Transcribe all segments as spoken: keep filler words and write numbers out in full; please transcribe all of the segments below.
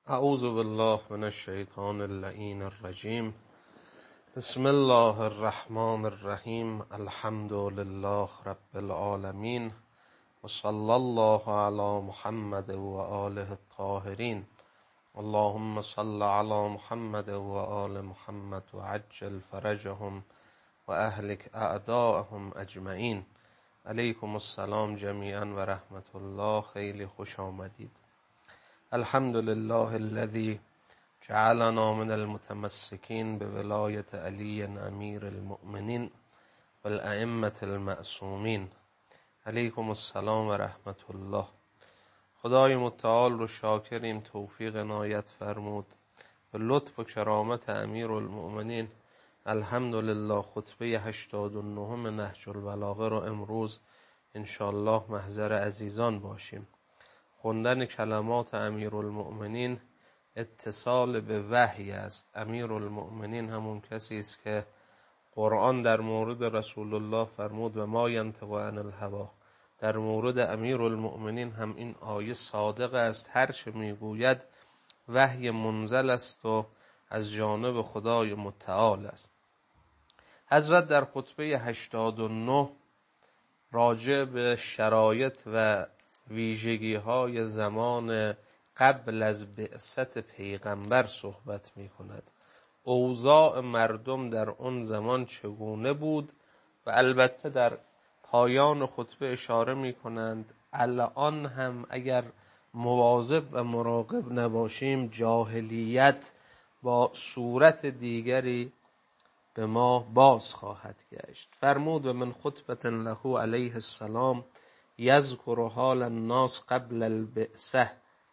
اعوذ بالله من الشیطان اللعین الرجیم. بسم الله الرحمن الرحیم. الحمد لله رب العالمین و صلی الله علی محمد و آله الطاهرین. اللهم صل علی محمد و آل محمد و عجل فرجهم و اهلک اعداءهم اجمعین. علیکم السلام جمیعا و رحمت الله. خیلی خوش آمدید. الحمد لله الذي جعلنا من المتمسكين بولایت علی امیر المؤمنین و الائمة المعصومین. علیکم السلام و رحمت الله. خدای متعال رو شاکریم، توفیق عنایت فرمود به لطف و کرامت امیر المؤمنین. الحمدلله خطبه هشتاد و نه نهج البلاغه رو امروز انشاءالله محضر عزیزان باشیم. خوندن کلمات امیر المؤمنین اتصال به وحی است. امیر المؤمنین همون کسی است که قرآن در مورد رسول الله فرمود و ما ینطق عن الهوی. در مورد امیر المؤمنین هم این آیه صادق است، هر چه میگوید وحی منزل است و از جانب خدای متعال است. حضرت در خطبه هشتاد و نه راجع به شرایط و ویژگی های زمان قبل از بعثت پیغمبر صحبت می کند. اوضاع مردم در اون زمان چگونه بود و البته در پایان خطبه اشاره می کنند الان هم اگر مواظب و مراقب نباشیم جاهلیت با صورت دیگری به ما باز خواهد گشت. فرمود و من خطبة له علیه السلام یذکر حال الناس قبل البعثه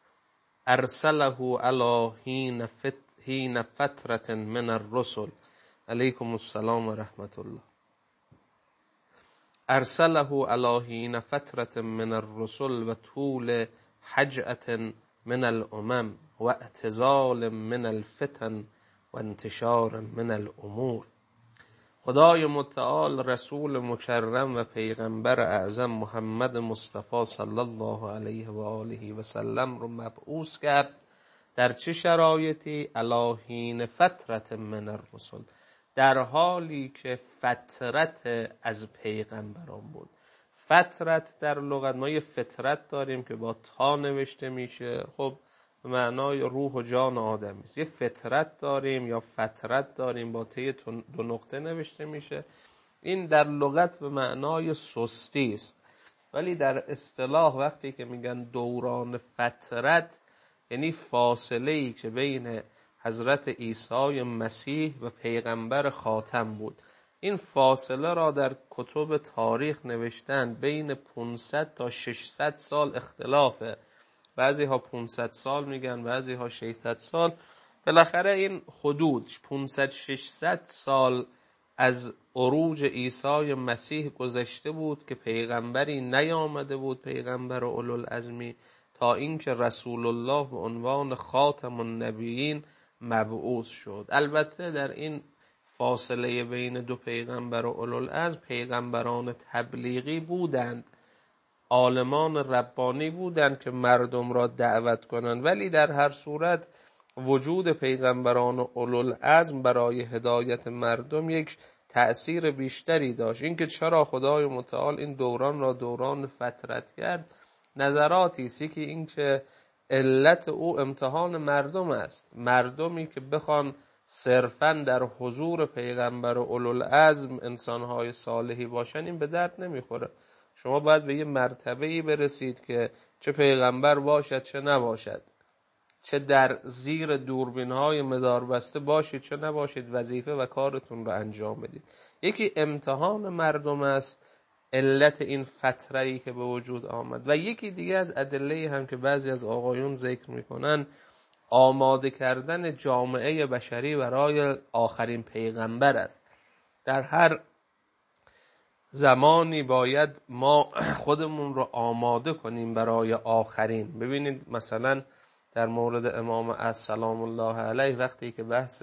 ارسله علی حین فت حین فترة من الرسل. علیکم السلام و رحمت الله. ارسله علی حین فترة من الرسل و طول حجأة من الامم و اعتزال من الفتن و انتشار من الامور. خدای متعال رسول مکرم و پیغمبر اعظم محمد مصطفی صلی الله علیه و آله و سلم رو مبعوث کرد در چه شرایطی؟ علی حین فترة من الرسل، در حالی که فترت از پیغمبران بود. فترت در لغت ما یه فترت داریم که با تا نوشته میشه، خب به معنای روح و جان آدمی است. یه فطرت داریم یا فترت داریم با ته دو نقطه نوشته میشه. این در لغت به معنای سستی است، ولی در اصطلاح وقتی که میگن دوران فترت یعنی فاصله ای که بین حضرت عیسی مسیح و پیغمبر خاتم بود. این فاصله را در کتب تاریخ نوشتن بین پانصد تا ششصد سال اختلافه. بعضی ها پانصد سال میگن، بعضی ها ششصد سال. بالاخره این حدود پانصد ششصد سال از عروج عیسی مسیح گذشته بود که پیغمبری نیامده بود، پیغمبر اولوالعزمی، تا اینکه رسول الله به عنوان خاتم النبیین مبعوث شد. البته در این فاصله بین دو پیغمبر اولوالعزم پیغمبران تبلیغی بودند، عالمان ربانی بودند که مردم را دعوت کنند، ولی در هر صورت وجود پیغمبران اولوالعزم برای هدایت مردم یک تأثیر بیشتری داشت. اینکه چرا خدای متعال این دوران را دوران فترت کرد نظراتی است. یکی اینکه علت او امتحان مردم است. مردمی که بخوان صرفاً در حضور پیغمبر اولوالعزم انسانهای صالحی باشن این به درد نمیخوره. شما باید به یه مرتبه‌ای برسید که چه پیغمبر باشد چه نباشد، چه در زیر دوربین‌های مداربسته باشید چه نباشید، وظیفه و کارتون رو انجام بدید. یکی امتحان مردم است، علت این فتره‌ای که به وجود آمد. و یکی دیگه از ادله هم که بعضی از آقایون ذکر میکنن آماده کردن جامعه بشری برای آخرین پیغمبر است. در هر زمانی باید ما خودمون رو آماده کنیم برای آخرین. ببینید مثلا در مورد امام عصر سلام الله علیه وقتی که بحث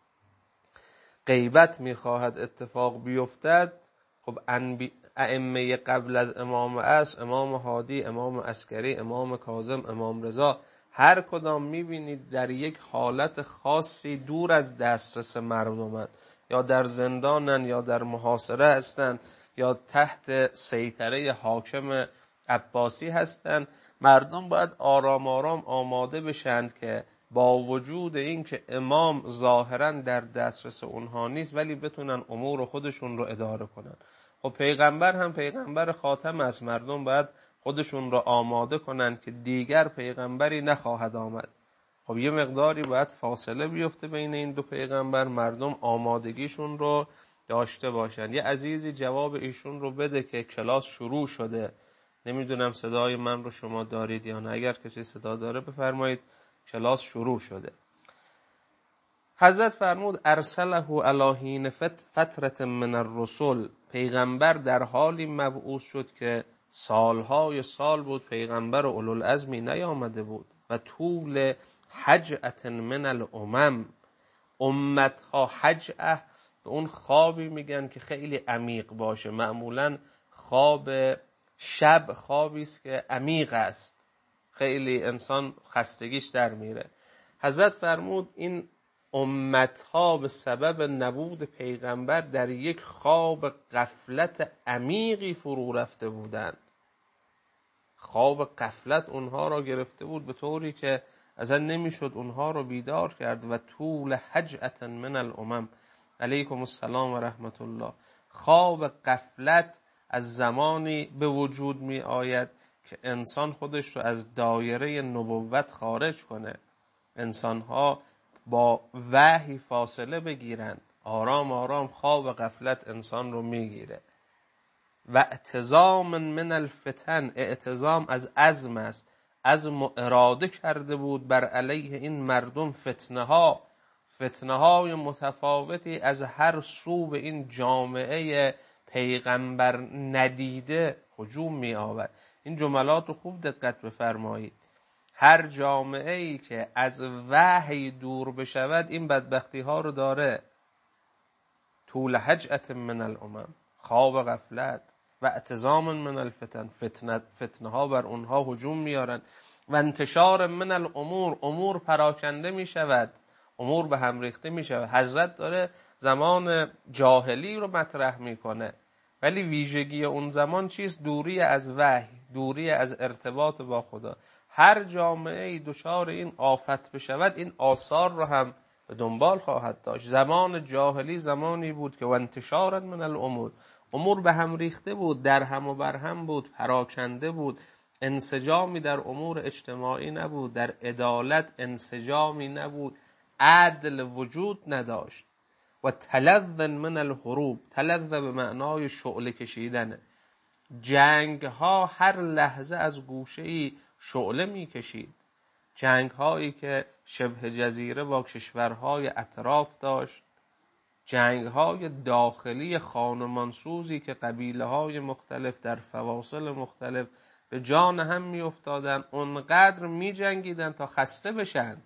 غیبت میخواهد اتفاق بیفتد، خب ائمه قبل از امام عصر، امام هادی، امام عسکری، امام کاظم، امام رضا، هر کدام میبینید در یک حالت خاصی دور از دسترس مردمن، یا در زندانن یا در محاصره هستن یا تحت سیطره حاکم عباسی هستن. مردم باید آرام آرام آماده بشند که با وجود این که امام ظاهرا در دسترس اونها نیست ولی بتونن امور خودشون رو اداره کنن. خب پیغمبر هم پیغمبر خاتم است، مردم باید خودشون رو آماده کنن که دیگر پیغمبری نخواهد آمد. خب یه مقداری باید فاصله بیفته بین این دو پیغمبر، مردم آمادگیشون رو داشته باشن. یه عزیزی جواب ایشون رو بده که کلاس شروع شده. نمیدونم صدای من رو شما دارید یا نه، اگر کسی صدا داره بفرمایید کلاس شروع شده. حضرت فرمود ارسله علی حین فترة من الرسل، پیغمبر در حالی مبعوث شد که سالهای سال بود پیغمبر اولوالعزمی نیامده بود. و طول حجعة من الامم، امتها حجعه به اون خوابی میگن که خیلی عمیق باشه. معمولا خواب شب خوابی است که عمیق است، خیلی انسان خستگیش در میره. حضرت فرمود این امتها به سبب نبود پیغمبر در یک خواب غفلت عمیقی فرو رفته بودند. خواب غفلت اونها را گرفته بود به طوری که اصلا نمیشد اونها رو بیدار کرد. و طول حجعة من الامم، علیکم السلام و رحمت الله. خواب غفلت از زمانی به وجود می آید که انسان خودش رو از دایره نبوت خارج کنه، انسانها با وحی فاصله بگیرن. آرام آرام خواب غفلت انسان رو میگیره. و اعتزام من الفتن، اعتزام از عزم است، عزم و اراده کرده بود بر علیه این مردم فتنه ها، فتنه های متفاوتی از هر سو به این جامعه پیغمبر ندیده هجوم می آورد. این جملات رو خوب دقت بفرمایید. هر جامعه ای که از وحی دور بشود این بدبختی ها رو داره. طول حجعة من الامم، خواب غفلت. و اعتزام من الفتن، فتنه, فتنه ها بر اونها هجوم میارن. و انتشار من الامور، امور پراکنده می شود، امور به هم ریخته می شود. حضرت داره زمان جاهلی رو مطرح میکنه، ولی ویژگی اون زمان چیست؟ دوری از وحی، دوری از ارتباط با خدا. هر جامعه دچار این آفت بشود این آثار رو هم به دنبال خواهد داشت. زمان جاهلی زمانی بود که و انتشار من الامور، امور به هم ریخته بود، در هم و بر هم بود، پراکنده بود، انسجامی در امور اجتماعی نبود، در عدالت انسجامی نبود، عدل وجود نداشت. و تلذ من الحروب، تلذ به معنای شعله کشیدنه. جنگ ها هر لحظه از گوشه‌ای شعله می کشید. جنگ هایی که شبه جزیره با کشورهای اطراف داشت، جنگ های داخلی خانمانسوزی که قبیله های مختلف در فواصل مختلف به جان هم می افتادن، اونقدر می جنگیدن تا خسته بشند.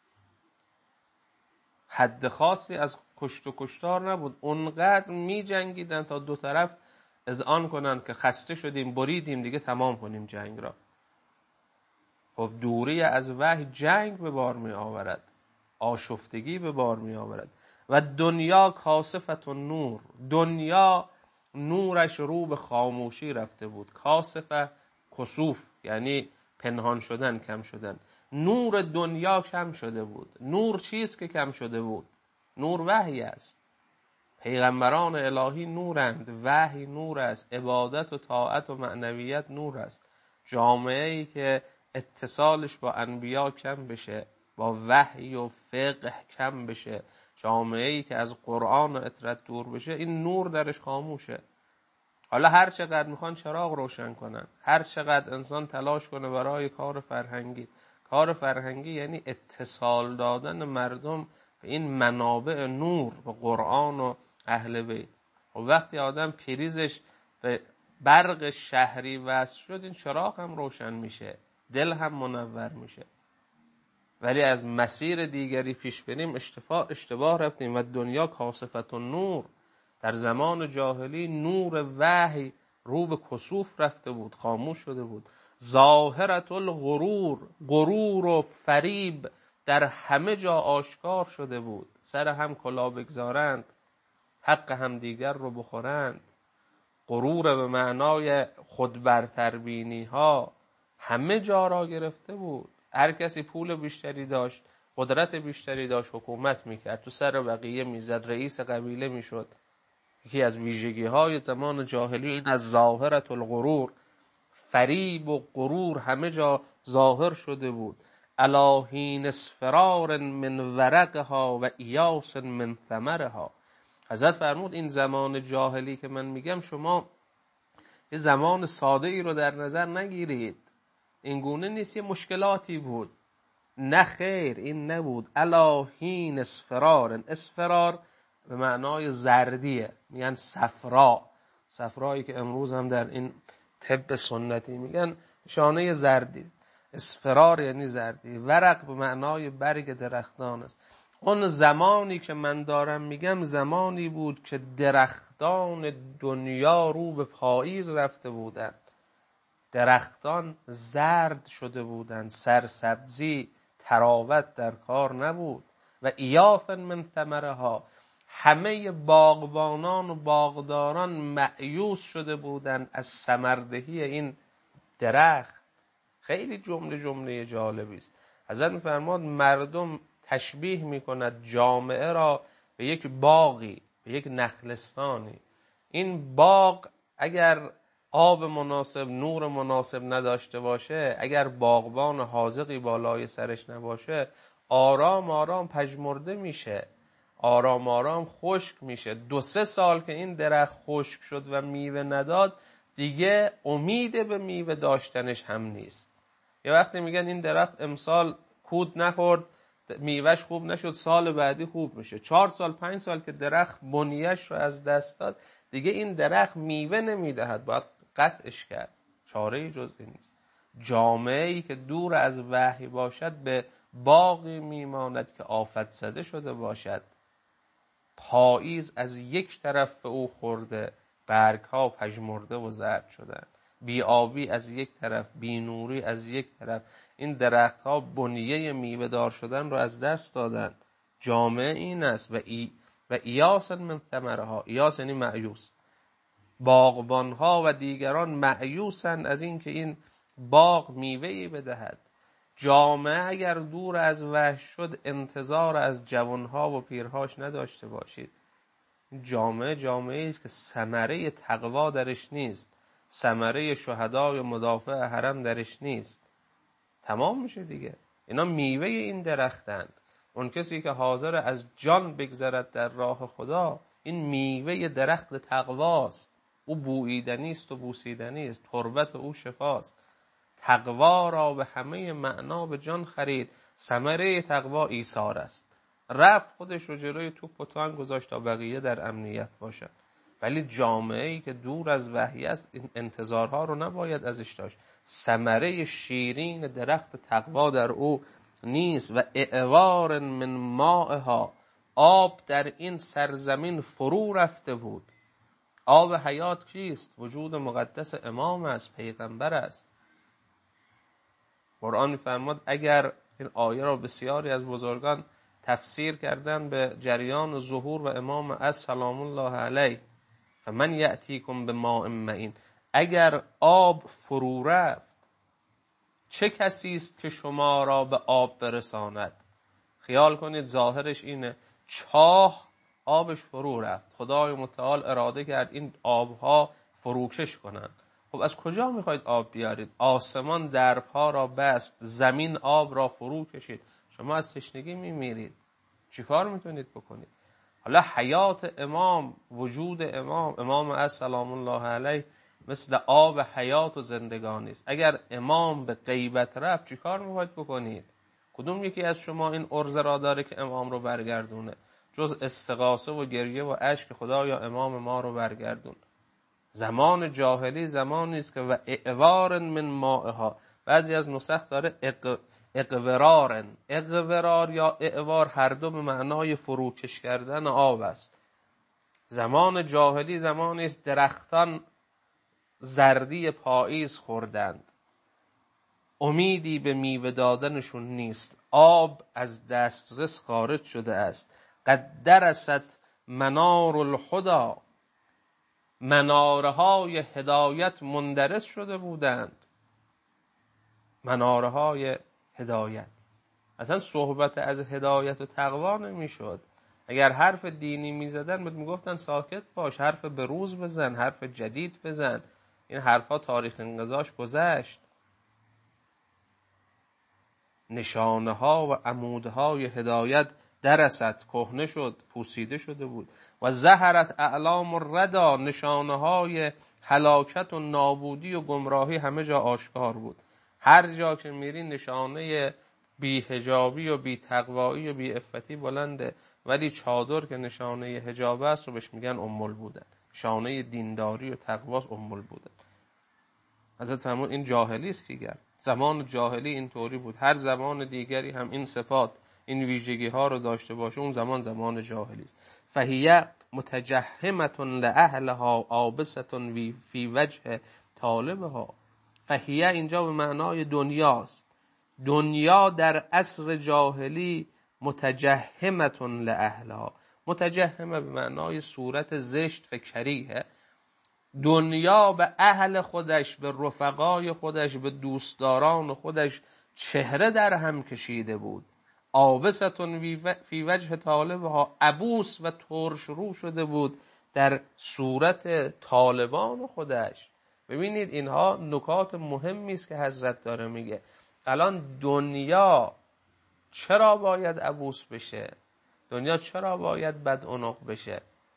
حد خاصی از کشت و کشتار نبود، اونقدر می جنگیدن تا دو طرف اذعان کنند که خسته شدیم، بریدیم، دیگه تمام کنیم جنگ را. خب دوری از وحی جنگ به بار می آورد، آشفتگی به بار می آورد. و دنیا کاسفت و نور، دنیا نورش رو به خاموشی رفته بود. کاسفه کسوف یعنی پنهان شدن، کم شدن. نور دنیا کم شده بود. نور چیست که کم شده بود؟ نور وحی است. پیغمبران الهی نورند، وحی نور است، عبادت و طاعت و معنویت نور است. جامعه‌ای که اتصالش با انبیا کم بشه، با وحی و فقه کم بشه، جامعه‌ای که از قرآن و اطرت دور بشه، این نور درش خاموشه. حالا هر چقدر میخوان چراغ روشن کنن، هر چقدر انسان تلاش کنه برای کار فرهنگی، کار فرهنگی یعنی اتصال دادن مردم به این منابع نور، به قرآن و اهل بیت. و وقتی آدم پریزش به برق شهری وصل شد، این چراغ هم روشن میشه، دل هم منور میشه. ولی از مسیر دیگری پیش بریم اشتباه اشتباه رفتیم. و دنیا کاسفت و نور، در زمان جاهلی نور وحی رو به کسوف رفته بود، خاموش شده بود. ظاهرت الغرور، غرور و فریب در همه جا آشکار شده بود. سر هم کلاه بگذارند، حق هم دیگر رو بخورند. غرور به معنای خود برتربینی ها همه جا را گرفته بود. هر کسی پول بیشتری داشت، قدرت بیشتری داشت، حکومت میکرد، تو سر بقیه میزد، رئیس قبیله میشد. یکی از ویژگی های زمان جاهلی این از ظاهرت الغرور، فریب و غرور همه جا ظاهر شده بود. الی حین اصفرار من ورقها و ایاس من ثمرها. حضرت فرمود این زمان جاهلی که من میگم شما یه زمان ساده ای رو در نظر نگیرید، این گونه نیست، یه مشکلاتی بود. نه خیر، این نبود. الی حین اصفرار، اصفرار به معنای زردیه، میگن صفرا، صفرایی که امروز هم در این طب سنتی میگن شانه زردی. اصفرار یعنی زردی. ورق به معنای برگ درختان است. اون زمانی که من دارم میگم زمانی بود که درختان دنیا رو به پاییز رفته بودند، درختان زرد شده بودند، سرسبزی تراوت در کار نبود. و ایاف من ثمرها، همه باغبانان و باغداران مأیوس شده بودند از ثمردهی این درخت. خیلی جمله جمله جالبی است. حضرت می‌فرماد مردم تشبیه می‌کند جامعه را به یک باغی، به یک نخلستانی. این باغ اگر آب مناسب، نور مناسب نداشته باشه، اگر باغبان حاذقی بالای سرش نباشه، آرام آرام پژمرده میشه، آرام آرام خشک میشه. دو سه سال که این درخت خشک شد و میوه نداد، دیگه امید به میوه داشتنش هم نیست. یه وقتی میگن این درخت امسال کود نخورد، میوهش خوب نشد، سال بعدی خوب میشه. چهار سال پنج سال که درخت بنیش رو از دست داد، دیگه این درخت میوه نمیدهد، باید قطعش کرد. چاره‌ای جز این نیست. جامعه‌ای که دور از وحی باشد به باغی میماند که آفت زده شده باشد. پاییز از یک طرف به او خورده، برگ‌ها پژمرده و زرد شدن. بی آبی از یک طرف، بی نوری از یک طرف، این درخت‌ها بنیه میوه دار شدن رو از دست دادن. جامعه این است. و ای و ایاس من ثمرها، ایاس یعنی مأیوس. باغبان‌ها و دیگران مأیوسند از این که این باغ میوه‌ای بدهد. جامعه اگر دور از وحی شد، انتظار از جوانها و پیرهاش نداشته باشید. جامعه جامعه است که ثمره تقوا درش نیست، ثمره شهدای مدافع حرم درش نیست. تمام میشه دیگه. اینا میوه این درختند. اون کسی که حاضر از جان بگذرد در راه خدا، این میوه درخت تقواست. او بوییدنی است و بوسیدنی است، تربت او شفاست. تقوا را به همه معنا به جان خرید. ثمره تقوا ایثار است. رفت خودش رو جلوی توپ و تان گذاشت تا بقیه در امنیت باشد. ولی جامعه‌ای که دور از وحی است، این انتظارها رو نباید ازش داشت. ثمره شیرین درخت تقوا در او نیست. و اعوار من مائها، آب در این سرزمین فرو رفته بود. آب حیات کیست؟ وجود مقدس امام است، پیغمبر است. قرآن می‌فرماد اگر این آیه را بسیاری از بزرگان تفسیر کردن به جریان و ظهور و امام از سلام الله علیه، فمن یأتیکم بماء معین، اگر آب فرو رفت، چه کسی است که شما را به آب برساند؟ خیال کنید ظاهرش اینه، چاه آبش فرو رفت، خدای متعال اراده کرد این آبها فروکش کنند. خب از کجا میخواید آب بیارید؟ آسمان درپا را بست، زمین آب را فرو کشید، شما از تشنگی میمیرید. چی کار میتونید بکنید؟ حالا حیات امام، وجود امام، امام از سلام الله علیه مثل آب حیات و زندگانی است. اگر امام به غیبت رفت چی کار میخواید بکنید؟ کدوم یکی از شما این عرضه را داره که امام رو برگردونه؟ جز استغاثه و گریه و اشک خدایا امام ما رو برگردون. زمان جاهلی زمانی است که و اعوار من مائها، بعضی از نسخ داره اق... اقورارن. اقورار یا اعوار هر دو به معنای فروکش کردن آب است. زمان جاهلی زمانی است درختان زردی پاییز خوردند. امیدی به میوه دادنشون نیست. آب از دسترس خارج شده است. قد درست منار الهدی، منارهای هدایت مندرس شده بودند. منارهای هدایت، اصلا صحبت از هدایت و تقوا نمی شد. اگر حرف دینی می زدن می گفتن ساکت باش، حرف بروز بزن، حرف جدید بزن. این حرفا تاریخ انقضاش گذشت. نشانه ها و عمودهای هدایت درست، کهنه شد، پوسیده شده بود. و ظهرت اعلام الردی، نشانه های هلاکت و نابودی و گمراهی همه جا آشکار بود. هر جا که میری نشانه بی حجابی و بی تقوایی و بی عفتی بلنده، ولی چادر که نشانه حجاب است رو بهش میگن ام البودن. نشانه دینداری و تقواست ام البودن. حضرت فرمود این جاهلی است دیگر. زمان جاهلی اینطوری بود. هر زمان دیگری هم این صفات، این ویژگی ها رو داشته باشه، اون زمان زمان جاهلی است. فهیه متجهمه لاهلها عابسه فی وجه طالبها. فهیه اینجا به معنای دنیاست. دنیا در عصر جاهلی متجهمه لاهلها. متجهمه به معنای صورت زشت و کریهه. دنیا به اهل خودش، به رفقای خودش، به دوستداران خودش چهره در هم کشیده بود. عابستون فی وجه طالبها، عبوس و ترش رو شده بود در صورت طالبان خودش. ببینید اینها نکات مهمی است که حضرت داره میگه. الان دنیا چرا باید عبوس بشه؟ دنیا چرا باید بدعنق بشه؟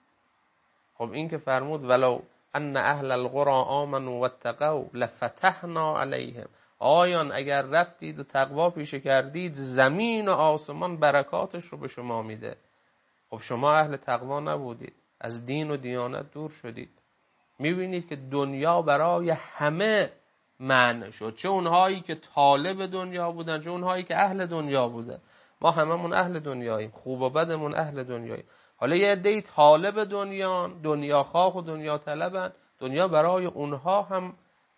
خب این که فرمود ولو ان اهل القرى آمنوا واتقوا لفتحنا علیهم. آیان اگر رفتید و تقوا پیشه کردید، زمین و آسمان برکاتش رو به شما میده. خب شما اهل تقوا نبودید، از دین و دیانت دور شدید. میبینید که دنیا برای همه منع شد، چه اونهایی که طالب دنیا بودن، چه اونهایی که اهل دنیا بودن. ما هممون اهل دنیاییم، خوب و بدمون اهل دنیاییم. حالا یه عده‌ای طالب دنیان، دنیا خواه و دنیا طلبن، دنیا برای اونها هم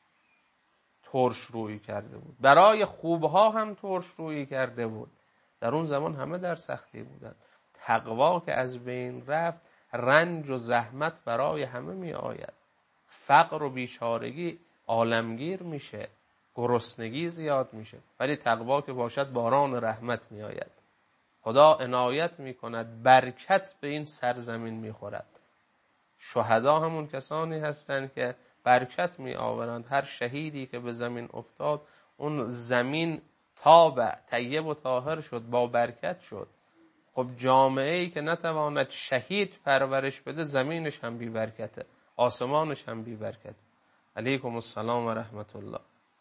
ترش روی کرده بود، برای خوبها هم ترش روی کرده بود. در اون زمان همه در سختی بودن. تقوا که از بین رفت، رنج و زحمت برای همه می آید. فقر و بیچارگی عالمگیر میشه، گرسنگی زیاد میشه. ولی تقوا که باشد باران رحمت می آید. خدا عنایت می کند، برکت به این سرزمین می خورد. شهدا همون کسانی هستند که برکت می آورند. هر شهیدی که به زمین افتاد، اون زمین تاب طیب و طاهر شد، با برکت شد. خب جامعه‌ای که نتواند شهید پرورش بده، زمینش هم بی برکته، آسمانش هم بی برکته. علیکم السلام و رحمت الله.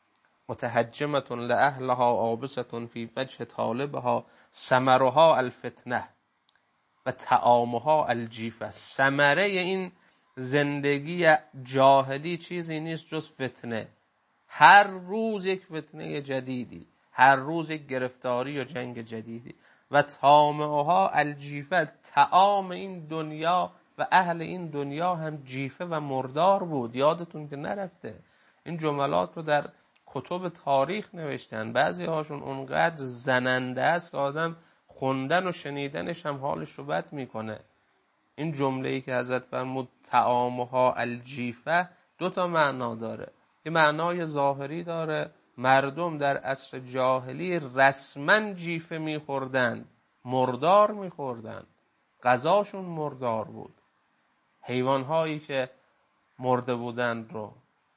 متحجمه لاهلها عابسه فی وجه طالبها، ثمرها الفتنه و طعامها الجیفه. ثمره این زندگی جاهلی چیزی نیست جز فتنه. هر روز یک فتنه جدیدی، هر روز یک گرفتاری و جنگ جدیدی. و طعامها الجیفه، طعام این دنیا و اهل این دنیا هم جیفه و مردار بود. یادتون که نرفته، این جملات رو در کتب تاریخ نوشتن. بعضی هاشون اونقدر زننده است که آدم خوندن و شنیدنش هم حالش رو بد میکنه. این جمله‌ای که حضرت فرمود طعامها الجیفه، دو تا معنا داره. یه معنای ظاهری داره، مردم در عصر جاهلی رسما جیفه میخوردن، مردار میخوردن، غذاشون مردار بود. حیوانهایی که مرده بودند رو.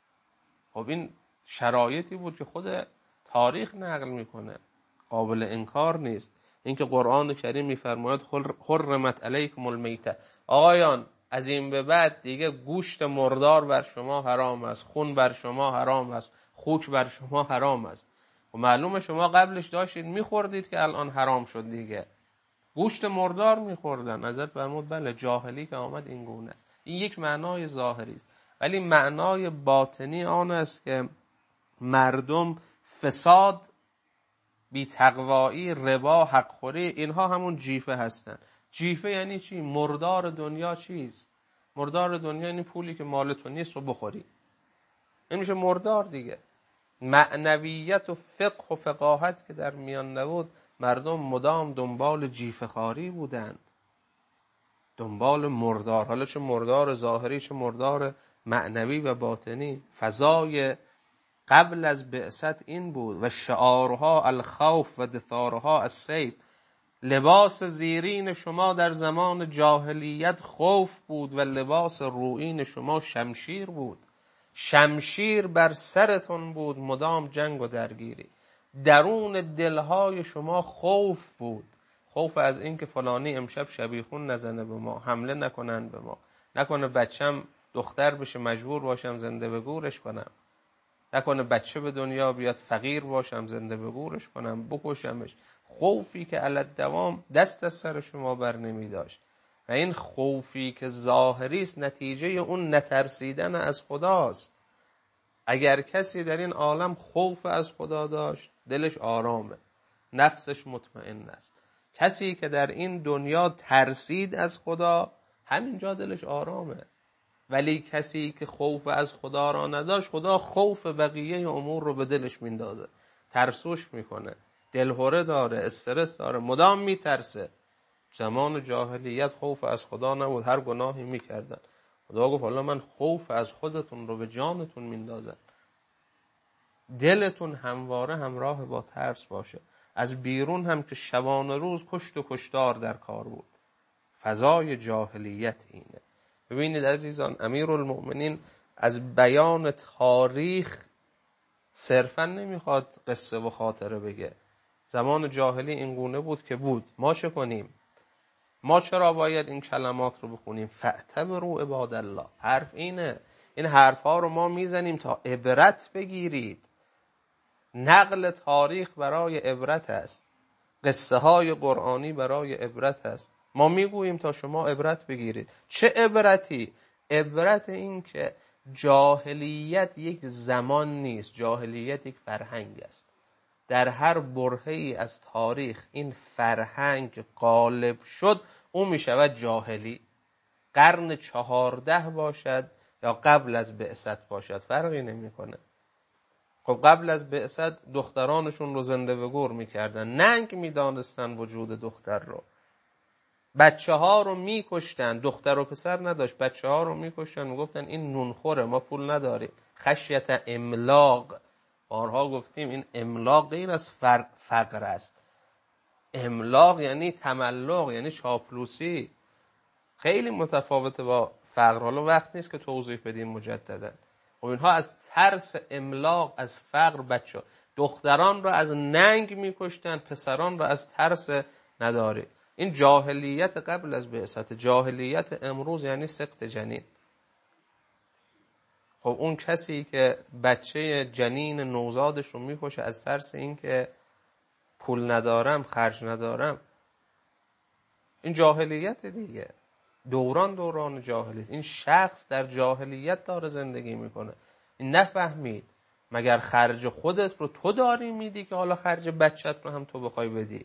خب این شرایطی بود که خود تاریخ نقل میکنه، قابل انکار نیست. اینکه قرآن کریم میفرماید حرمت علیکم المیته، آقایان از این به بعد دیگه گوشت مردار بر شما حرام است، خون بر شما حرام است، خوک بر شما حرام است. و معلومه شما قبلش داشتید میخوردید که الان حرام شد دیگه. گوشت مردار میخوردن. حضرت فرمود بله، جاهلی که آمد این گونه است. این یک معنای ظاهری است، ولی معنای باطنی آن است که مردم فساد، بی تقوایی، ربا، حق خوری، اینها همون جیفه هستن. جیفه یعنی چی؟ مردار دنیا چیست؟ مردار دنیا یعنی پولی که مال تو نیست رو بخوری. این میشه مردار دیگه. معنویت و فقه و فقاهت که در میان نبود، مردم مدام دنبال جیفه خواری بودند، دنبال مردار، حالا چه مردار ظاهری چه مردار معنوی و باطنی. فضای قبل از بعثت این بود و شعارها الخوف و دثارها السیف. لباس زیرین شما در زمان جاهلیت خوف بود و لباس رویین شما شمشیر بود. شمشیر بر سرتون بود، مدام جنگ و درگیری. درون دلهای شما خوف بود، خوف از این که فلانی امشب شبیخون نزنه به ما، حمله نکنن به ما، نکنه بچم دختر بشه مجبور باشم زنده به گورش کنم، نکنه بچه به دنیا بیاد فقیر باشم زنده به گورش کنم بکشمش. خوفی که علت دوام دست از سر شما بر نمی داشت و این خوفی که ظاهری است نتیجه اون نترسیدن از خداست. اگر کسی در این عالم خوف از خدا داشت دلش آرامه، نفسش مطمئن است. کسی که در این دنیا ترسید از خدا همینجا دلش آرامه. ولی کسی که خوف از خدا را نداشت، خدا خوف بقیه امور رو به دلش میندازه، ترسوش میکنه، دلهوره داره، استرس داره، مدام میترسه. زمان جاهلیت خوف از خدا نبود، هر گناهی میکردن. خدا گفت حالا من خوف از خودتون رو به جانتون میندازم. دلتون همواره همراه با ترس باشه. از بیرون هم که شبانه روز کشت و کشتار در کار بود. فضای جاهلیت اینه. ببینید عزیزان، امیرالمؤمنین از بیان تاریخ صرفا نمیخواد قصه و خاطره بگه. زمان جاهلی این گونه بود که بود، ما چه کنیم؟ ما چرا باید این کلمات رو بخونیم؟ فاعتبروا عباد الله. حرف اینه، این حرف ها رو ما میزنیم تا عبرت بگیرید. نقل تاریخ برای عبرت است، قصه های قرآنی برای عبرت است. ما میگوییم تا شما عبرت بگیرید. چه عبرتی؟ عبرت این که جاهلیت یک زمان نیست، جاهلیت یک فرهنگ است. در هر برهه‌ای از تاریخ این فرهنگ غالب شد، اون میشود جاهلی. قرن چهارده باشد یا قبل از بعثت باشد فرقی نمیکنه. خب قبل از بعثت دخترانشون رو زنده به گور میکردن، ننگ میدانستن وجود دختر رو، بچه ها رو میکشتن، دختر و پسر نداشت، بچه ها رو میکشتن، میگفتن این نونخوره، ما پول نداریم. خشیت املاق، بارها گفتیم این املاق غیر از فقر است. املاق یعنی تملق، یعنی چاپلوسی، خیلی متفاوته با فقر. حالا وقت نیست که توضیح بدیم مجددا. خب اینها از ترس املاق، از فقر بچه دختران را از ننگ میکشتن، پسران را از ترس نداری. این جاهلیت قبل از بعثت. جاهلیت امروز یعنی سقط جنین. خب اون کسی که بچه جنین نوزادش رو میکشه از ترس این که پول ندارم، خرج ندارم، این جاهلیت دیگه. دوران دوران جاهلیت. این شخص در جاهلیت داره زندگی میکنه. این نفهمید مگر خرج خودت رو تو داری میدی که حالا خرج بچت رو هم تو بخوای بدی؟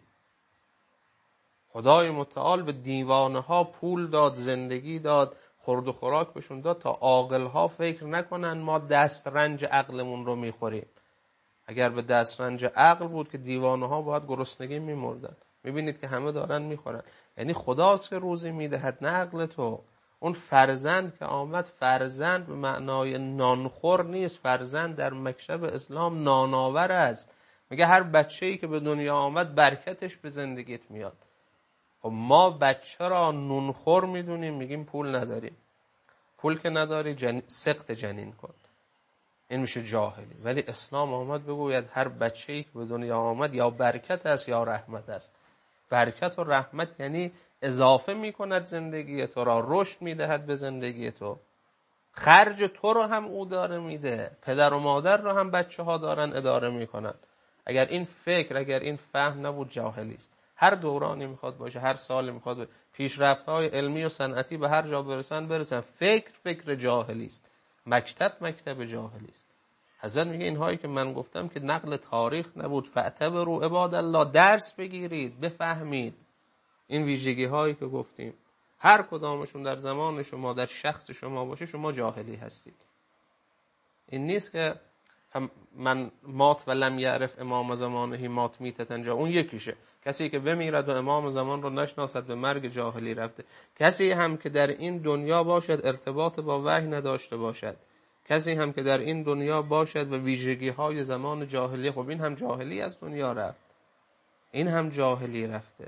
خدای متعال به دیوانه ها پول داد، زندگی داد، خورد و خوراک بهشون داد تا عاقل ها فکر نکنن ما دست رنج عقلمون رو میخوریم. اگر به دست رنج عقل بود که دیوانه ها باید گرسنگی میمردن. میبینید که همه دارن میخورن. یعنی خداست که روزی میدهد، نه عقل تو. اون فرزند که آمد، فرزند به معنای نانخور نیست. فرزند در مکتب اسلام نانآور است. میگه هر بچه‌ای که به دنیا آمد برکتش به زندگیت میاد. خب ما بچه را نونخور میدونیم، میگیم پول نداریم. پول که نداری جن... سقط جنین کن. این میشه جاهلی. ولی اسلام آمد بگوید هر بچه‌ای که به دنیا آمد یا برکت است یا رحمت است. برکت و رحمت یعنی اضافه میکند زندگی تو را، رشد میدهد به زندگی تو. خرج تو رو هم او داره میده، پدر و مادر رو هم بچه ها دارن اداره میکنن. اگر این فکر، اگر این فهم نبود، جاهلی است. هر دورانی میخواد باشه، هر سالی میخواد باشه، پیشرفت‌های علمی و صنعتی به هر جا برسن برسن، فکر فکر جاهلی است. مکتب مکتب جاهلی است. حضرت میگه اینهایی که من گفتم که نقل تاریخ نبود. فاعتبروا عباد الله. درس بگیرید، بفهمید این ویژگی هایی که گفتیم. هر کدامشون در زمان شما، در شخص شما باشه، شما جاهلی هستید. این نیست که هم من مات و لم یعرف امام زمانه مات میتتن جا، اون یکیشه. کسی که بمیرد و امام زمان رو نشناسد به مرگ جاهلی رفته. کسی هم که در این دنیا باشد ارتباط با وحی نداشته باشد، کسی هم که در این دنیا باشد و ویژگی های زمان جاهلی، خب این هم جاهلی از دنیا رفت، این هم جاهلی رفته.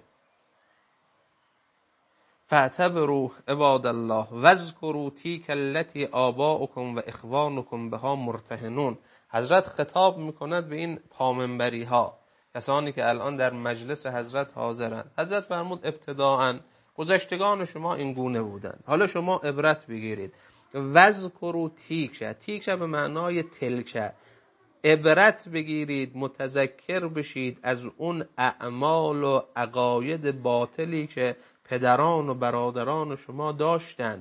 فاعتبروا عباد الله واذکروا تلک التی آباؤکم و اخوانکم بها مرتهنون. حضرت خطاب میکند به این پامنبری ها، کسانی که الان در مجلس حضرت حاضرند. حضرت فرمود ابتداءً گذشتگان شما این گونه بودند، حالا شما عبرت بگیرید. واذکروا تیک، تیک به معنای تلک، عبرت بگیرید، متذکر بشید از اون اعمال و عقاید باطلی که پدران و برادران شما داشتند.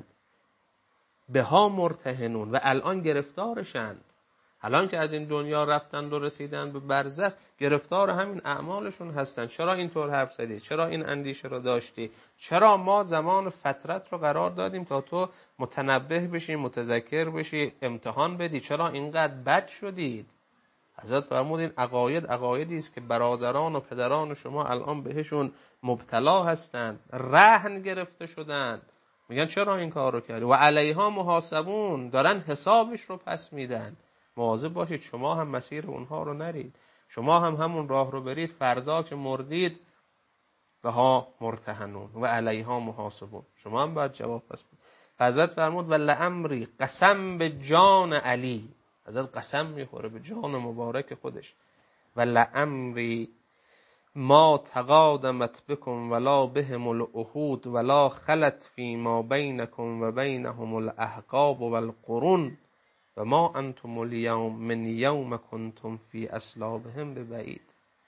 بها مرتهنون، و الان گرفتارشند. الان که از این دنیا رفتند و رسیدند به برزخ، گرفتار همین اعمالشون هستند. چرا اینطور حرف زدی؟ چرا این اندیشه رو داشتی؟ چرا ما زمان فترت رو قرار دادیم تا تو متنبه بشی، متذکر بشی، امتحان بدی؟ چرا اینقدر بد شدید؟ حضرت فرمود این عقاید عقایدی است که برادران و پدران شما الان بهشون مبتلا هستند، رهن گرفته شدند. میگن چرا این کار رو کردی؟ و علیها محاسبون، دارن حسابش رو پس میدن. مواظب باشید شما هم مسیر اونها رو نرید، شما هم همون راه رو برید، فردا که مردید بها مرتهنون و علیها محاسبون، شما هم باید جواب پس بدید. حضرت فرمود و لعمری، قسم به جان علی، حضرت قسم میخوره به جان مبارک خودش، و لعمری ما تقادمت بکم ولا بهم العهود ولا خلت فی ما بینکم و بینهم الاحقاب والقرون و ما انتم اليوم من یوم کنتم فی اصلابهم ببعید.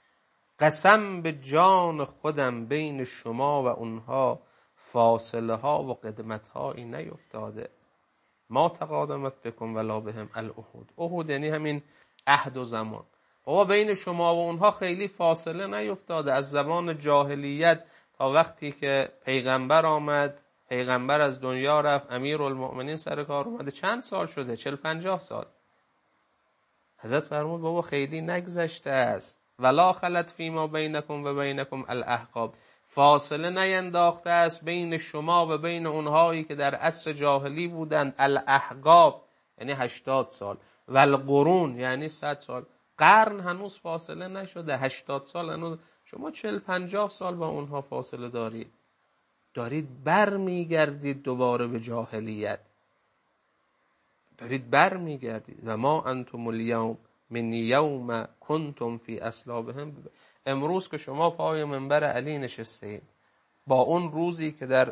قسم به جان خودم بین شما و اونها فاصله ها و قدمت هایی نیفتاده. ما تقادمت بکن ولا بهم العهود، عهود یعنی همین عهد و زمان. بابا بین شما و اونها خیلی فاصله نیفتاده، از زمان جاهلیت تا وقتی که پیغمبر آمد، پیغمبر از دنیا رفت، امیرالمؤمنین سر کار اومده، چند سال شده؟ چل پنجاه سال. حضرت فرمود بابا خیلی نگذشته است. ولا خلت فیما بینکم و بینکم الاحقاب، فاصله نینداخته است بین شما و بین اونهایی که در عصر جاهلی بودند. الاحقاب یعنی هشتاد سال، و القرون یعنی صد سال. قرن هنوز فاصله نشده، هشتاد سال هنوز. شما چل پنجاه سال با اونها فاصله دارید، دارید بر میگردید دوباره به جاهلیت، دارید بر میگردید. و ما انتم اليوم من یوم کنتم فی اصلابهم. امروز که شما پای منبر علی نشسته اید، با اون روزی که در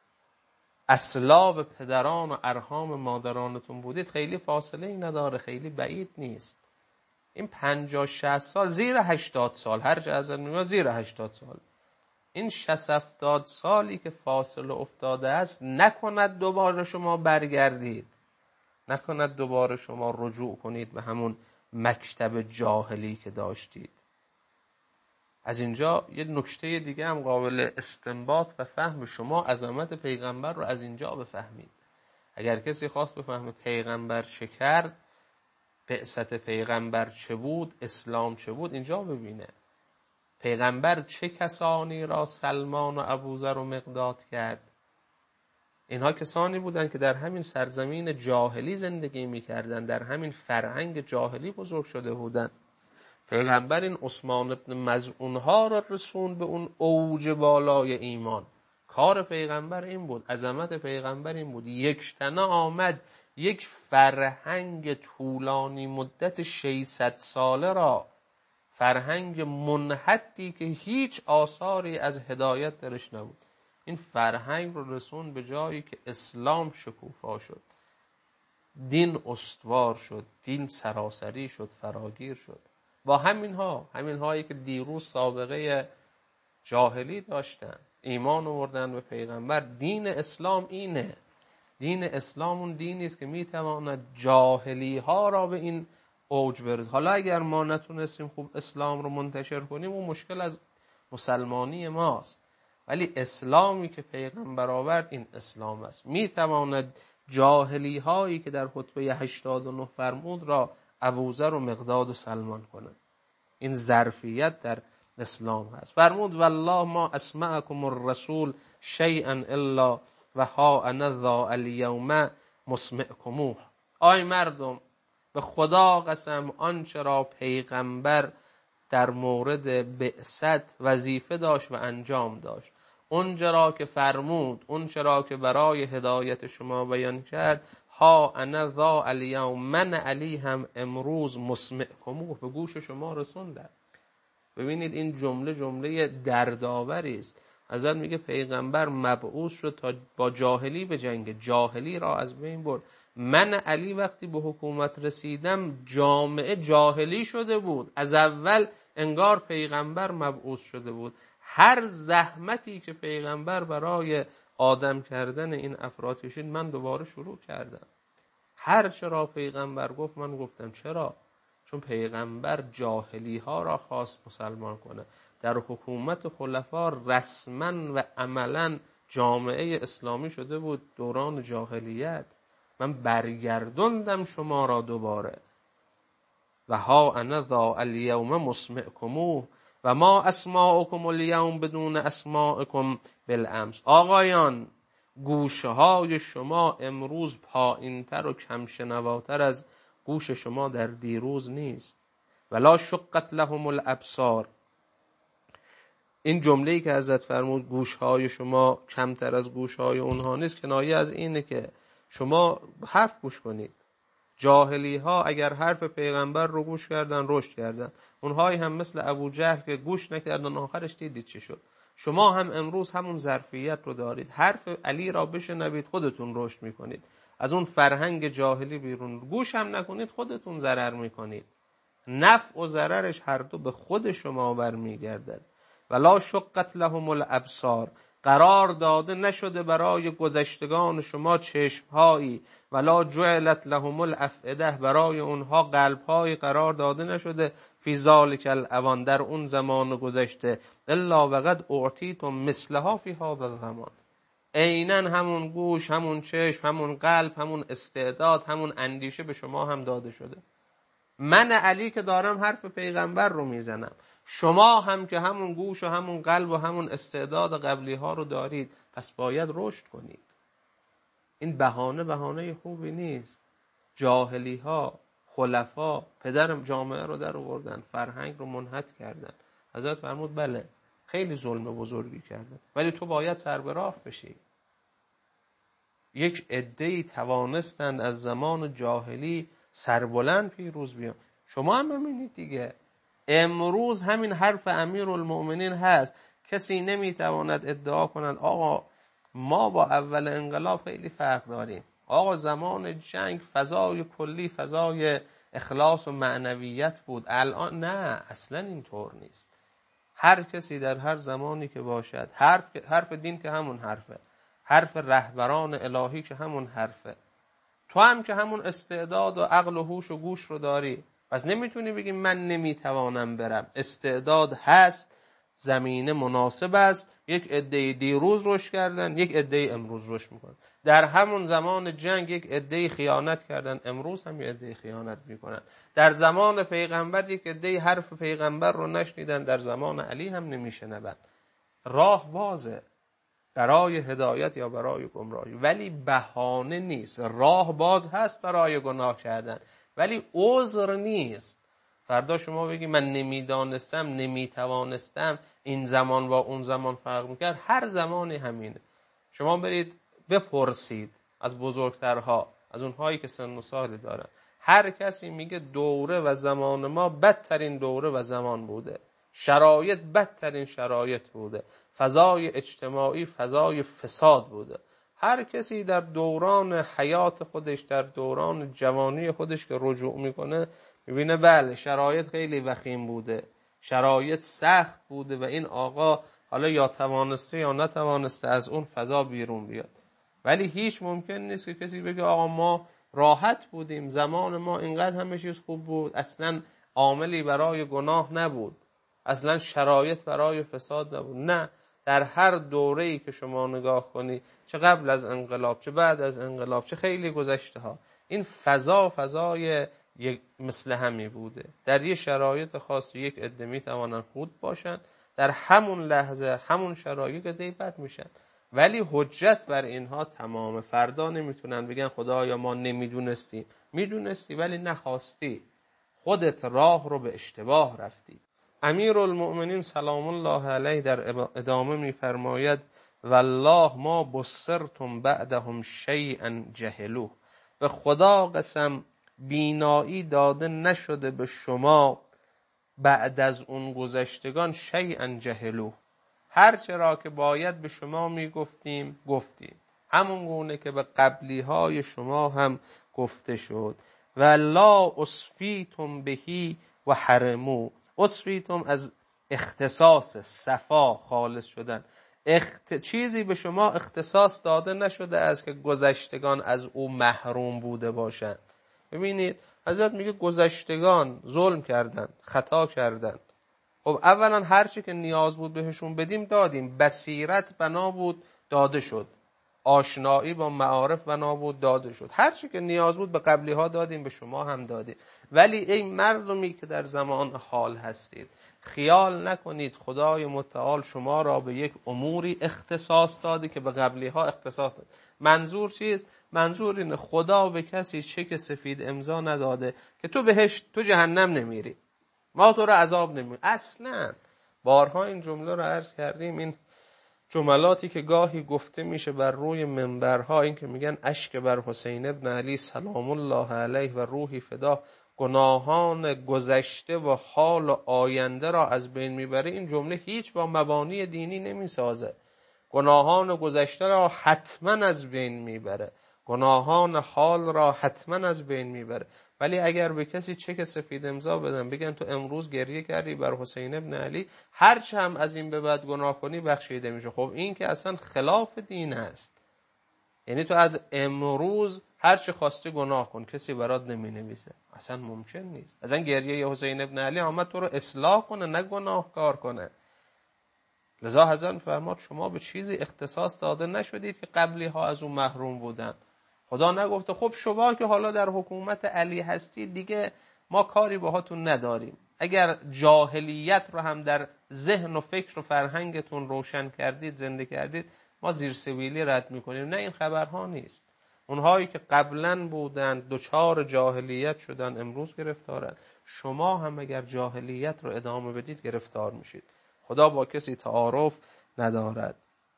اصلاب پدران و ارحام مادرانتون بودید خیلی فاصله ای نداره، خیلی بعید نیست. این پنجاه شصت سال زیر هشتاد سال، هر چه از میاد زیر هشتاد سال. این شصت هفتاد سالی که فاصله افتاده است، نکند دوباره شما برگردید، نکند دوباره شما رجوع کنید به همون مکتب جاهلی که داشتید. از اینجا یه نکته دیگه هم قابل استنباط و فهم، شما عظمت پیغمبر رو از اینجا بفهمید. اگر کسی خواست بفهمه پیغمبر چه کرد، بعثت پیغمبر چه بود، اسلام چه بود، اینجا ببینه. پیغمبر چه کسانی را سلمان و ابوذر و مقداد کرد؟ اینها کسانی بودند که در همین سرزمین جاهلی زندگی می‌کردند، در همین فرهنگ جاهلی بزرگ شده بودند. پیغمبر این عثمان ابن مظعون ها را رسون به اون اوج بالای ایمان. کار پیغمبر این بود، عظمت پیغمبر این بود، یکشتنه آمد یک فرهنگ طولانی مدت ششصد ساله را، فرهنگ منحتی که هیچ آثاری از هدایت درش نبود، این فرهنگ رو رسون به جایی که اسلام شکوفا شد، دین استوار شد، دین سراسری شد، فراگیر شد. با همین ها، همین هایی که دیروز سابقه جاهلی داشتن، ایمان آوردن به پیغمبر. دین اسلام اینه، دین اسلام اون دینی است که میتواند جاهلی ها را به این اوج برسه. حالا اگر ما نتونستیم خوب اسلام رو منتشر کنیم، اون مشکل از مسلمانی ماست، ولی اسلامی که پیغمبر آورد این اسلام است، میتواند جاهلی هایی که در خطبه هشتاد و نه فرمود را ابوذر و مقداد و سلمان کنه. این ظرفیت در اسلام هست. فرمود والله ما اسمعکم الرسول شیئا الا و ها انا ذا الیوم مسمعکموه. آی مردم، به خدا قسم آنچه را پیغمبر در مورد بعثت وظیفه داشت و انجام داشت، اونچه را که فرمود، اونچه را که برای هدایت شما بیان کرد، ها انا ذا الیوم، من علی هم امروز مسمعکموه، به گوش شما رسوندم. ببینید این جمله جمله دردآوری است. حضرت میگه پیغمبر مبعوث شد تا با جاهلی به جنگ، جاهلی را از بین برد. من علی وقتی به حکومت رسیدم جامعه جاهلی شده بود، از اول انگار پیغمبر مبعوث شده بود. هر زحمتی که پیغمبر برای آدم کردن این افراد کشید من دوباره شروع کردم. هر چرا پیغمبر گفت من گفتم. چرا؟ چون پیغمبر جاهلی ها را خواست مسلمان کنه. در حکومت خلفا رسما و عملا جامعه اسلامی شده بود دوران جاهلیت. من برگردوندم شما را دوباره. و ها انا ذا الیوم مسمعکموه و ما اسماءکم الیوم بدون اسماءکم بالامس. آقایان، گوشه های شما امروز پایینتر و کم شنواتر از گوش شما در دیروز نیست. ولا شقت لهم الابصار. این جمله‌ای که حضرت فرمود گوش های شما کمتر از گوش های اونها نیست، کنایه از اینه که شما حرف گوش کنید. جاهلی ها اگر حرف پیغمبر رو گوش کردن رشد کردن، اونهایی هم مثل ابو جهل که گوش نکردن آخرش دیدید چی شد. شما هم امروز همون ظرفیت رو دارید. حرف علی را بشنوید خودتون رشد میکنید. از اون فرهنگ جاهلی بیرون. گوش هم نکنید خودتون ضرر میکنید. نفع و ضررش هر دو به خود شما برمیگردد. ولا شقت لهم الابصار. قرار داده نشده برای گذشتگان شما چشمهایی، ولا جعلت لهم الافئده، برای اونها قلبهایی قرار داده نشده، فی ذالک الاوان، در اون زمان گذشته، الا وقد اعطیتم مثلها فی هذا الزمان. عیناً همون گوش، همون چشم، همون قلب، همون استعداد، همون اندیشه به شما هم داده شده. من علی که دارم حرف پیغمبر رو میزنم، شما هم که همون گوش و همون قلب و همون استعداد قبلی ها رو دارید، پس باید رشد کنید. این بهانه بهانه خوبی نیست. جاهلی ها، خلفا، پدر جامعه رو در آوردن، فرهنگ رو منحط کردن. حضرت فرمود بله خیلی ظلم بزرگی کردن، ولی تو باید سر به راه بشی. یک عده‌ای توانستند از زمان جاهلی سربلند پیروز بیان. شما هم ببینید دیگه، امروز همین حرف امیرالمؤمنین هست. کسی نمیتواند ادعا کند آقا ما با اول انقلاب خیلی فرق داریم، آقا زمان جنگ فضای کلی فضای اخلاص و معنویت بود، الان نه، اصلا اینطور نیست. هر کسی در هر زمانی که باشد، حرف حرف دین که همون حرفه، حرف رهبران الهی که همون حرفه. تو هم که همون استعداد و عقل و هوش و گوش رو داری، پس نمیتونی بگی من نمیتوانم برم. استعداد هست، زمینه مناسب است. یک عده دیروز رشد کردن، یک عده امروز رشد میکنن. در همون زمان جنگ یک عده خیانت کردن، امروز هم یک عده خیانت میکنن. در زمان پیغمبر یک عده حرف پیغمبر رو نشنیدن، در زمان علی هم نمیشنون. راه بازه برای هدایت یا برای گمراهی، ولی بهانه نیست. راه باز هست برای گناه کردن، ولی عذر نیست. فردا شما بگی من نمیدانستم، نمیتوانستم، این زمان با اون زمان فرق میکرد. هر زمانی همینه. شما برید بپرسید از بزرگترها، از اونهایی که سن و سال دارن، هر کسی میگه دوره و زمان ما بدترین دوره و زمان بوده، شرایط بدترین شرایط بوده، فضای اجتماعی فضای فساد بوده. هر کسی در دوران حیات خودش، در دوران جوانی خودش که رجوع میکنه، میبینه بله شرایط خیلی وخیم بوده، شرایط سخت بوده و این آقا حالا یا توانسته یا نتوانسته از اون فضا بیرون بیاد. ولی هیچ ممکن نیست که کسی بگه آقا ما راحت بودیم، زمان ما اینقدر همه چیز خوب بود، اصلا عاملی برای گناه نبود، اصلا شرایط برای فساد نبود. نه، در هر دوره‌ای که شما نگاه کنی، چه قبل از انقلاب چه بعد از انقلاب چه خیلی گذشته ها، این فضا فضای یک مثل همی بوده. در یه شرایط خاص یک عده میتوانن خود باشن، در همون لحظه همون شرایط عده بد میشن، ولی حجت بر اینها تمام. فردا نمیتونن بگن خدایا ما نمیدونستیم. میدونستی ولی نخواستی، خودت راه رو به اشتباه رفتی. امیرالمؤمنین سلام الله علیه در ادامه میفرماید والله ما بصرتم بعدهم شیئا جهلوه، به خدا قسم بینایی داده نشده به شما بعد از اون گذشتگان شیئا جهلوه، هر چرا که باید به شما میگفتیم گفتیم، همون گونه که به قبلی های شما هم گفته شد. و لا اصفیتم بهی و حرمو، اصفیتم از اختصاص صفا خالص شدن، اخت... چیزی به شما اختصاص داده نشده از که گذشتگان از او محروم بوده باشند. ببینید حضرت میگه گذشتگان ظلم کردند، خطا کردند. خب اولا هرچی که نیاز بود بهشون بدیم دادیم، بصیرت بنا بود داده شد، آشنایی با معارف بنا بود داده شد، هرچی که نیاز بود به قبلی ها دادیم، به شما هم دادیم. ولی ای مردمی که در زمان حال هستید، خیال نکنید خدای متعال شما را به یک اموری اختصاص داده که به قبلی ها اختصاص داده. منظور چیست؟ منظور اینه خدا به کسی چک سفید امضا نداده که تو بهش تو جهنم نمیری، ما تو رو عذاب نمیدیم. اصلا بارها این جمله رو عرض کردیم، این جملاتی که گاهی گفته میشه بر روی منبرها، این که میگن اشک بر حسین ابن علی سلام الله علیه و روحی فدا گناهان گذشته و حال و آینده را از بین میبره، این جمله هیچ با مبانی دینی نمیسازه. گناهان گذشته را حتما از بین میبره، گناهان حال را حتما از بین میبره. ولی اگر به کسی چک سفید امضا بدن بگن تو امروز گریه کردی بر حسین ابن علی، هرچه هم از این به بعد گناه کنی بخشیده میشه، خب این که اصلا خلاف دین است. یعنی تو از امروز هرچه خواستی گناه کن، کسی برات نمی نویسه، اصلا ممکن نیست. اصلا گریه حسین ابن علی آمد تو رو اصلاح کنه، نه گناهکار کنه. لذا حضرت فرمود شما به چیزی اختصاص داده نشدید که قبلی ها از اون محروم بودن. خدا نگفته خب شما که حالا در حکومت علی هستید دیگه ما کاری باهاتون نداریم، اگر جاهلیت رو هم در ذهن و فکر و فرهنگتون روشن کردید، زنده کردید، ما زیر سویلی رد میکنیم. نه، این خبرها نیست. اونهایی که قبلا بودن دوچار جاهلیت شدن امروز گرفتارن. شما هم اگر جاهلیت رو ادامه بدید گرفتار میشید. خدا با کسی تعارف ندارد.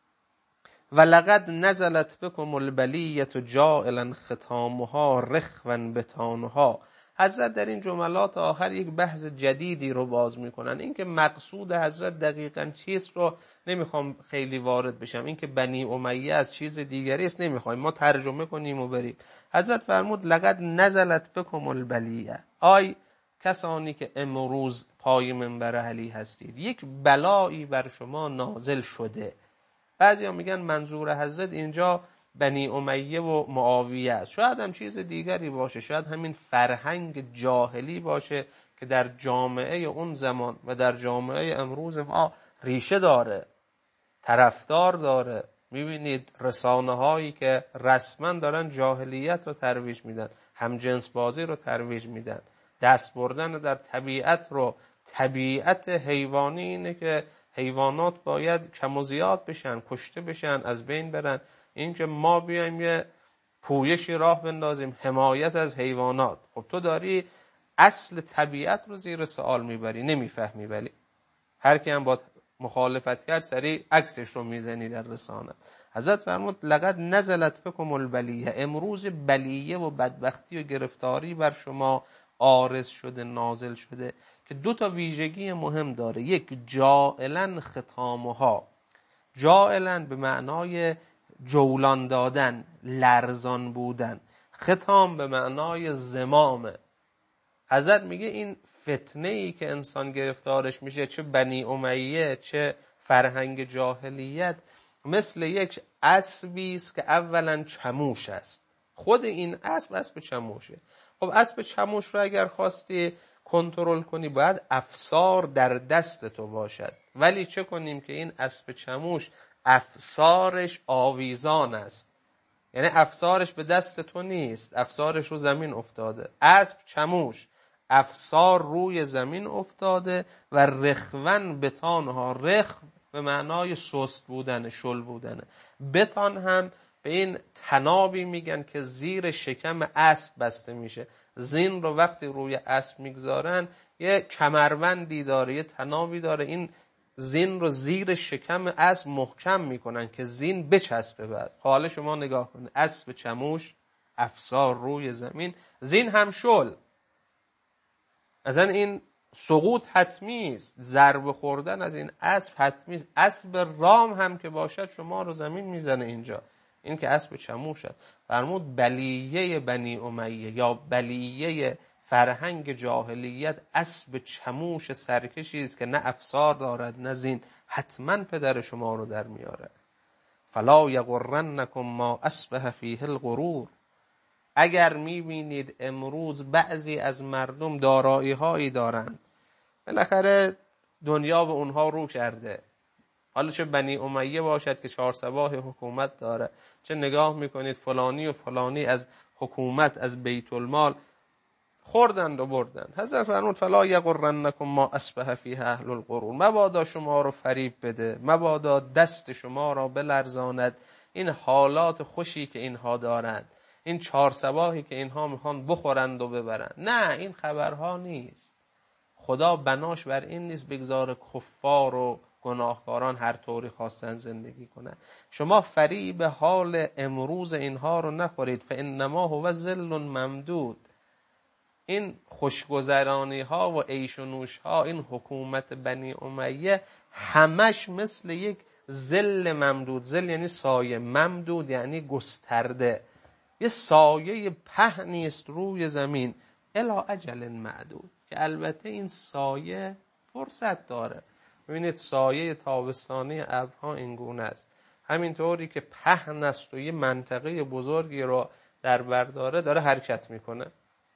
ولقد نزلت بكم البلیة جائلا ختامها رخوا بطانها. حضرت در این جملات آخر یک بحث جدیدی رو باز میکنن. این که مقصود حضرت دقیقاً چیست رو نمیخوام خیلی وارد بشم. این که بنی امیه از چیز دیگری است نمیخوایم ما ترجمه کنیم و بریم. حضرت فرمود لقد نزلت بكم البلیة، آی کسانی که امروز پای منبر علی هستید، یک بلایی بر شما نازل شده. بعضی ها میگن منظور حضرت اینجا بنی امیه و معاویه است. شاید هم چیز دیگری باشه، شاید همین فرهنگ جاهلی باشه که در جامعه اون زمان و در جامعه امروز ما ریشه داره، طرفدار داره. میبینید رسانه هایی که رسما دارن جاهلیت رو ترویج میدن، هم جنس بازی رو ترویج میدن، دست بردن در طبیعت رو. طبیعت حیوانی اینه که حیوانات باید کم و زیاد بشن، کشته بشن، از بین برن. این که ما بیایم یه پویشی راه بندازیم حمایت از حیوانات، خب تو داری اصل طبیعت رو زیر سوال میبری، نمیفهمی. ولی هر کی هم با مخالفت کرد سریع عکسش رو میزنی در رسانه. حضرت فرمود لقد نزلت بكم البلیه، امروز بلیه و بدبختی و گرفتاری بر شما عارض شده، نازل شده، که دو تا ویژگی مهم داره. یک، جائلا ختامها. جائلا به معنای جولان دادن، لرزان بودن. ختام به معنای زمامه. حضرت میگه این فتنه‌ای که انسان گرفتارش میشه، چه بنی امیه چه فرهنگ جاهلیت، مثل یک اسبی است که اولا چموش است. خود این اسب اسب چموشه. خب اسب چموش رو اگر خواستی کنترل کنی باید افسار در دست تو باشد. ولی چه کنیم که این اسب چموش افسارش آویزان است، یعنی افسارش به دست تو نیست، افسارش رو زمین افتاده. اسب چموش، افسار روی زمین افتاده و رخون بتانها، رخ به معنای سست بودن، شل بودن. بتان هم به این تنابی میگن که زیر شکم اسب بسته میشه. زین رو وقتی روی اسب میگذارن یه کمربندی داره، یه تنابی داره، این زین رو زیر شکم اسب محکم میکنن که زین بچسبه. بعد حالا شما نگاه کنید، اسب چموش، افسار روی زمین، زین هم شل. اصلا این سقوط حتمی است، ضربه خوردن از این اسب حتمی است. اسب رام هم که باشد شما رو زمین میزنه. اینجا این که اسب چموشد. فرمود بلیه بنی امیه یا بلیه فرهنگ جاهلیت اسب چموش سرکشی است که نه افسار دارد نه زین، حتما پدر شما رو در میاره. فلا یغرنکم ما اصبح فیه الغرور. اگر میبینید امروز بعضی از مردم دارایی هایی دارن، بالاخره دنیا به اونها رو کرده، حالا چه بنی امیه باشد که چهار صباح حکومت داره، چه نگاه میکنید فلانی و فلانی از حکومت از بیت المال خوردند و بردند. حضرت فرمود فلا یغرنکم ما اصبح فیه اهل القرون. مبادا شما رو فریب بده، مبادا دست شما را بلرزاند این حالات خوشی که اینها دارند، این چهار صباحی که اینها میخوان بخورند و ببرند. نه، این خبرها نیست. خدا بناش بر این نیست بگذار کفار و گناهکاران هر طوری خواستن زندگی کنند. شما فریب حال امروز اینها رو نخورید. فانما هو ظل ممدود. این خوشگذرانی ها و عیش و نوش ها، این حکومت بنی امیه همش مثل یک ظل ممدود. ظل یعنی سایه، ممدود یعنی گسترده. یه سایه پهنی است روی زمین الی اجل معدود، که البته این سایه فرصت داره. ببینید سایه تابستانی ابرها این گونه است. همینطوری که پهن است و یه منطقه بزرگی رو در بر داره، داره حرکت میکنه،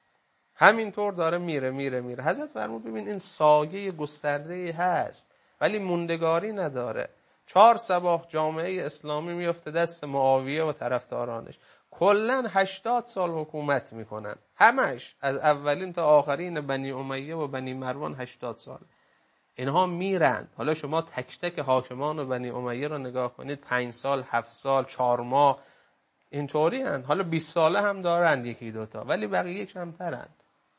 همینطور داره میره میره میره. حضرت فرمود ببین این سایه گسترده‌ای هست ولی موندگاری نداره. چهار صباح جامعه اسلامی میفته دست معاویه و طرفدارانش، کلن هشتاد سال حکومت میکنن، همش از اولین تا آخرین بنی امیه و بنی مروان هشتاد سال. اینها میرند. حالا شما تک تک حاکمان و بنی امیه رو نگاه کنید، پنج سال، هفت سال، چهار ماه اینطوری هند. حالا بیست ساله هم دارند یکی دوتا، ولی بقیه کمترند.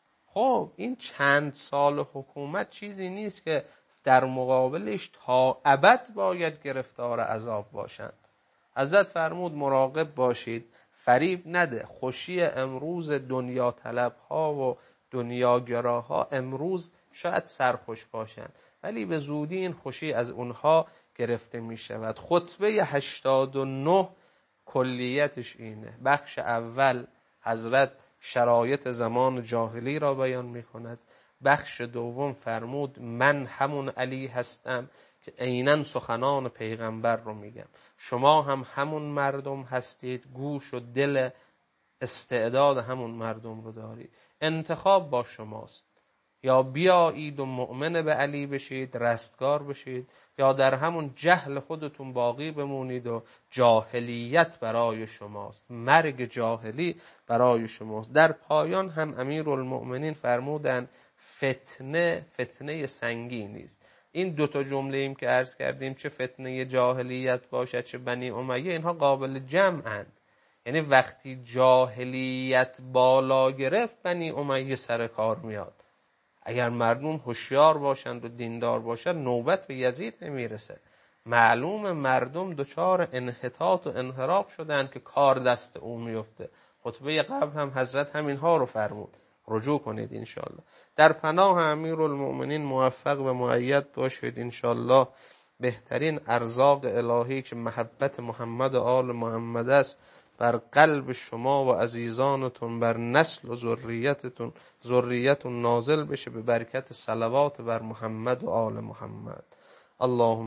خب این چند سال حکومت چیزی نیست که در مقابلش تا ابد باید گرفتار عذاب باشند. حضرت فرمود مراقب باشید، فریب نده. خوشی امروز دنیا طلب ها و دنیاگراها امروز شاید سرخوش باشند، ولی به زودی این خوشی از اونها گرفته می شود. خطبه هشتاد و نه کلیتش اینه. بخش اول حضرت شرایط زمان جاهلی را بیان می کند. بخش دوم فرمود من همون علی هستم که عیناً سخنان پیغمبر رو میگم. شما هم همون مردم هستید، گوش و دل استعداد همون مردم رو دارید. انتخاب با شماست، یا بیایید و مؤمن به علی بشید، رستگار بشید، یا در همون جهل خودتون باقی بمونید و جاهلیت برای شماست، مرگ جاهلی برای شماست. در پایان هم امیرالمؤمنین فرمودن فتنه فتنه سنگینی است. این دوتا جمله ایم که عرض کردیم، چه فتنه جاهلیت باشد چه بنی امیه، اینها قابل جمعند. یعنی وقتی جاهلیت بالا گرفت بنی امیه سر کار میاد. اگر مردم هوشیار باشند و دیندار باشند نوبت به یزید نمیرسه. معلوم مردم دچار انحطاط و انحراف شدند که کار دست او میفته. خطبه قبل هم حضرت همینها رو فرمود، رجوع کنید انشالله. در پناه امیرالمؤمنین موفق و مؤید باشید انشالله. بهترین ارزاق الهی که محبت محمد و آل محمد است بر قلب شما و عزیزانتون، بر نسل و ذریتتون ذریتون نازل بشه به برکت صلوات بر محمد و آل محمد. اللهم